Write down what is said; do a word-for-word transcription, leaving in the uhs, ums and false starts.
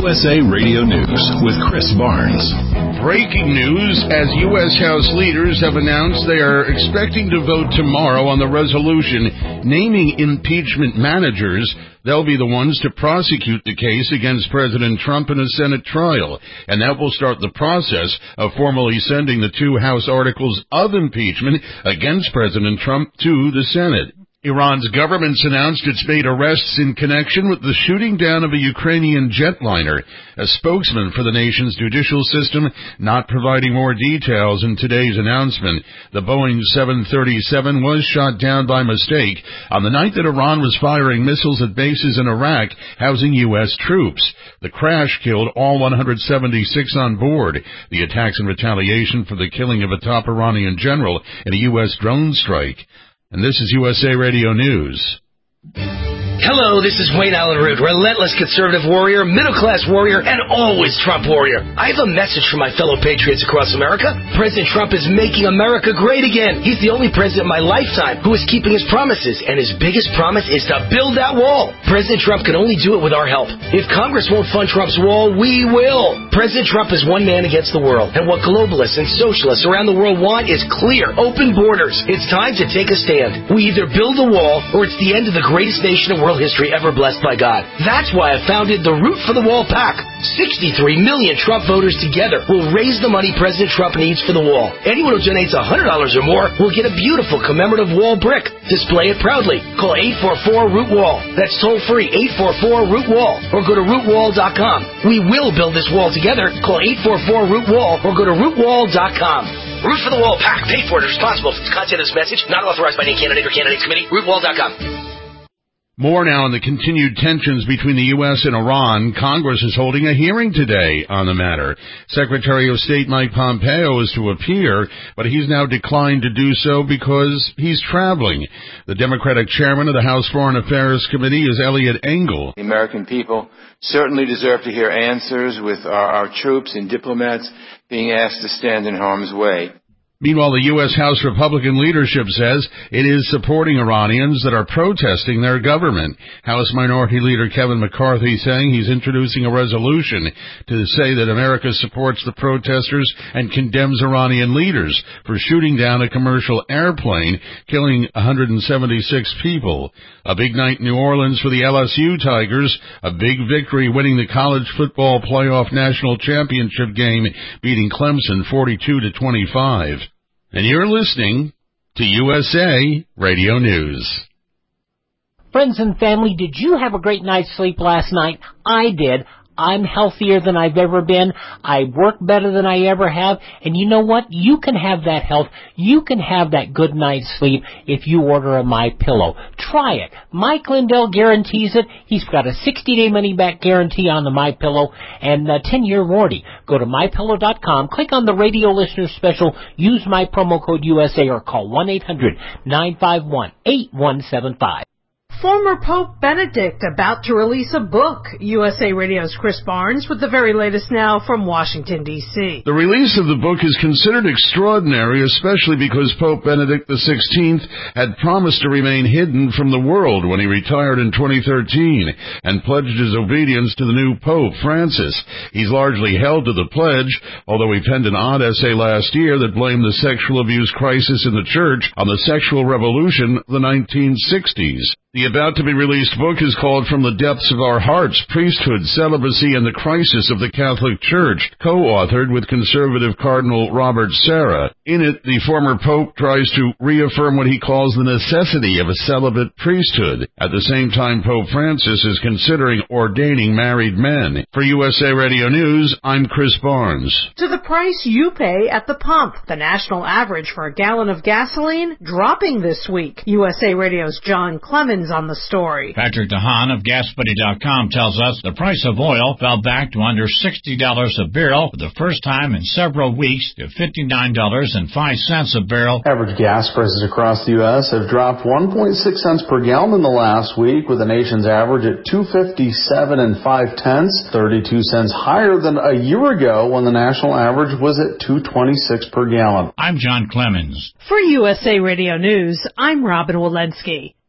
U S A Radio News with Chris Barnes. Breaking news, as U S House leaders have announced they are expecting to vote tomorrow on the resolution naming impeachment managers. They'll be the ones to prosecute the case against President Trump in a Senate trial, and that will start the process of formally sending the two House articles of impeachment against President Trump to the Senate. Iran's government's announced it's made arrests in connection with the shooting down of a Ukrainian jetliner. A spokesman for the nation's judicial system not providing more details in today's announcement. The Boeing seven thirty-seven was shot down by mistake on the night that Iran was firing missiles at bases in Iraq housing U S troops. The crash killed all one hundred seventy-six on board. The attack's in retaliation for the killing of a top Iranian general in a U S drone strike. And this is U S A Radio News. Hello, this is Wayne Allen Root, relentless conservative warrior, middle-class warrior, and always Trump warrior. I have a message for my fellow patriots across America. President Trump is making America great again. He's the only president in my lifetime who is keeping his promises, and his biggest promise is to build that wall. President Trump can only do it with our help. If Congress won't fund Trump's wall, we will. President Trump is one man against the world, and what globalists and socialists around the world want is clear, open borders. It's time to take a stand. We either build a wall, or it's the end of the greatest nation in world history ever blessed by God. That's why I founded the Root for the Wall PAC. sixty-three million Trump voters together will raise the money President Trump needs for the wall. Anyone who donates one hundred dollars or more will get a beautiful commemorative wall brick. Display it proudly. Call eight four four root wall. That's toll free, eight four four root wall, or go to root wall dot com. We will build this wall together. Call eight four four root wall or go to root wall dot com. Root for the Wall PAC. Paid for and responsible for the content of this message. Not authorized by any candidate or candidates committee. root wall dot com. More now on the continued tensions between the U S and Iran. Congress is holding a hearing today on the matter. Secretary of State Mike Pompeo is to appear, but he's now declined to do so because he's traveling. The Democratic chairman of the House Foreign Affairs Committee is Eliot Engel. The American people certainly deserve to hear answers with our, our troops and diplomats being asked to stand in harm's way. Meanwhile, the U S House Republican leadership says it is supporting Iranians that are protesting their government. House Minority Leader Kevin McCarthy saying he's introducing a resolution to say that America supports the protesters and condemns Iranian leaders for shooting down a commercial airplane, killing one hundred seventy-six people. A big night in New Orleans for the L S U Tigers, a big victory winning the college football playoff national championship game, beating Clemson forty-two to twenty-five. And you're listening to U S A Radio News. Friends and family, did you have a great night's sleep last night? I did. I'm healthier than I've ever been. I work better than I ever have. And you know what? You can have that health. You can have that good night's sleep if you order a MyPillow. Try it. Mike Lindell guarantees it. He's got a sixty-day money-back guarantee on the MyPillow and a ten-year warranty. Go to my pillow dot com, click on the radio listener special, use my promo code U S A or call one eight hundred nine five one eight one seven five. Former Pope Benedict about to release a book. U S A Radio's Chris Barnes with the very latest now from Washington, D C The release of the book is considered extraordinary, especially because Pope Benedict the sixteenth had promised to remain hidden from the world when he retired in twenty thirteen and pledged his obedience to the new Pope, Francis. He's largely held to the pledge, although he penned an odd essay last year that blamed the sexual abuse crisis in the church on the sexual revolution of the nineteen sixties. The about-to-be-released book is called From the Depths of Our Hearts, Priesthood, Celibacy, and the Crisis of the Catholic Church, co-authored with conservative Cardinal Robert Sarah. In it, the former pope tries to reaffirm what he calls the necessity of a celibate priesthood. At the same time, Pope Francis is considering ordaining married men. For U S A Radio News, I'm Chris Barnes. To the price you pay at the pump, the national average for a gallon of gasoline dropping this week. U S A Radio's John Clemens on the story. Patrick DeHaan of gas buddy dot com tells us the price of oil fell back to under sixty dollars a barrel for the first time in several weeks to fifty-nine dollars and five cents a barrel. Average gas prices across the U S have dropped one point six cents per gallon in the last week, with the nation's average at two fifty-seven and five tenths, thirty-two cents higher than a year ago when the national average was at two twenty-six per gallon. I'm John Clemens. For U S A Radio News, I'm Robin Walensky.